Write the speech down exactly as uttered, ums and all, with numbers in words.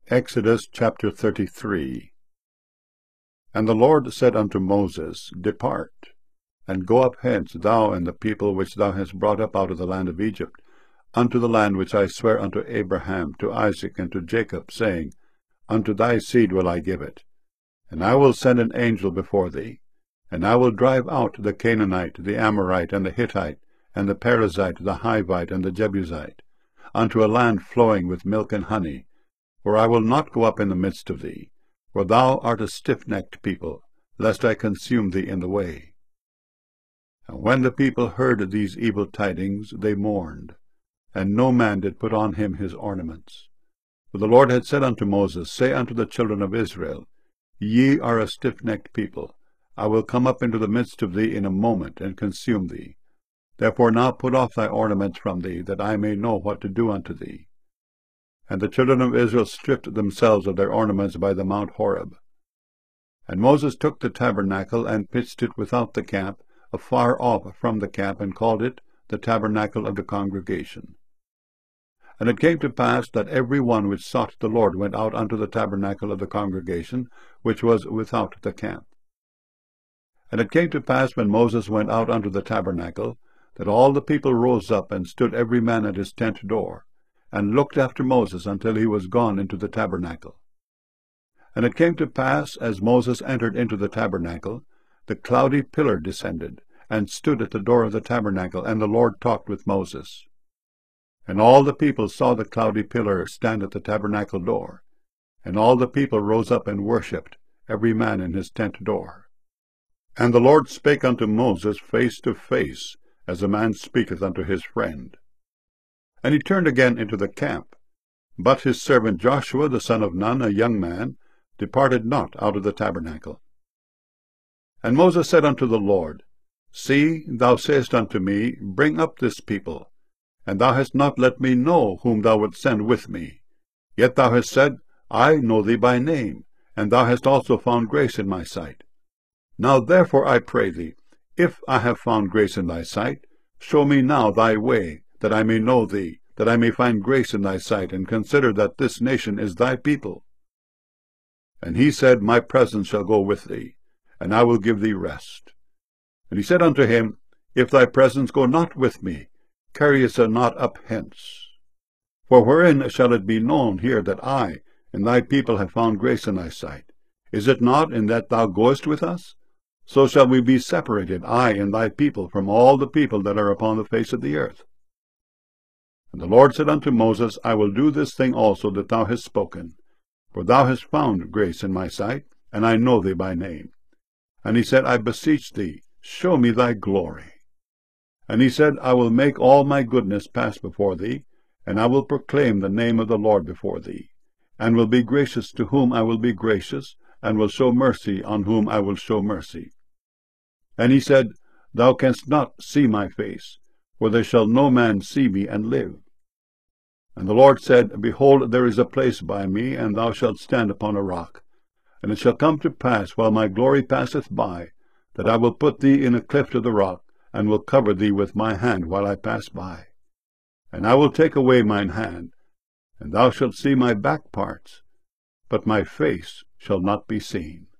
Exodus chapter thirty-three. And the Lord said unto Moses, Depart, and go up hence, thou and the people which thou hast brought up out of the land of Egypt, unto the land which I swear unto Abraham, to Isaac, and to Jacob, saying, Unto thy seed will I give it. And I will send an angel before thee, and I will drive out the Canaanite, the Amorite, and the Hittite, and the Perizzite, the Hivite, and the Jebusite, unto a land flowing with milk and honey, for I will not go up in the midst of thee, for thou art a stiff-necked people, lest I consume thee in the way. And when the people heard these evil tidings, they mourned, and no man did put on him his ornaments. For the Lord had said unto Moses, Say unto the children of Israel, Ye are a stiff-necked people. I will come up into the midst of thee in a moment, and consume thee. Therefore now put off thy ornaments from thee, that I may know what to do unto thee. And the children of Israel stripped themselves of their ornaments by the Mount Horeb. And Moses took the tabernacle, and pitched it without the camp, afar off from the camp, and called it the tabernacle of the congregation. And it came to pass that every one which sought the Lord went out unto the tabernacle of the congregation, which was without the camp. And it came to pass, when Moses went out unto the tabernacle, that all the people rose up, and stood every man at his tent door, and looked after Moses until he was gone into the tabernacle. And it came to pass, as Moses entered into the tabernacle, the cloudy pillar descended, and stood at the door of the tabernacle, and the Lord talked with Moses. And all the people saw the cloudy pillar stand at the tabernacle door, and all the people rose up and worshipped, every man in his tent door. And the Lord spake unto Moses face to face, as a man speaketh unto his friend. And he turned again into the camp. But his servant Joshua the son of Nun, a young man, departed not out of the tabernacle. And Moses said unto the Lord, See, thou sayest unto me, Bring up this people, and thou hast not let me know whom thou wouldst send with me. Yet thou hast said, I know thee by name, and thou hast also found grace in my sight. Now therefore I pray thee, if I have found grace in thy sight, show me now thy way, that I may know thee, that I may find grace in thy sight, and consider that this nation is thy people. And he said, My presence shall go with thee, and I will give thee rest. And he said unto him, If thy presence go not with me, carry us not up hence. For wherein shall it be known here that I and thy people have found grace in thy sight? Is it not in that thou goest with us? So shall we be separated, I and thy people, from all the people that are upon the face of the earth. And the Lord said unto Moses, I will do this thing also that thou hast spoken, for thou hast found grace in my sight, and I know thee by name. And he said, I beseech thee, show me thy glory. And he said, I will make all my goodness pass before thee, and I will proclaim the name of the Lord before thee, and will be gracious to whom I will be gracious, and will show mercy on whom I will show mercy. And he said, Thou canst not see my face, for there shall no man see me and live. And the Lord said, Behold, there is a place by me, and thou shalt stand upon a rock. And it shall come to pass, while my glory passeth by, that I will put thee in a cleft of the rock, and will cover thee with my hand while I pass by. And I will take away mine hand, and thou shalt see my back parts, but my face shall not be seen.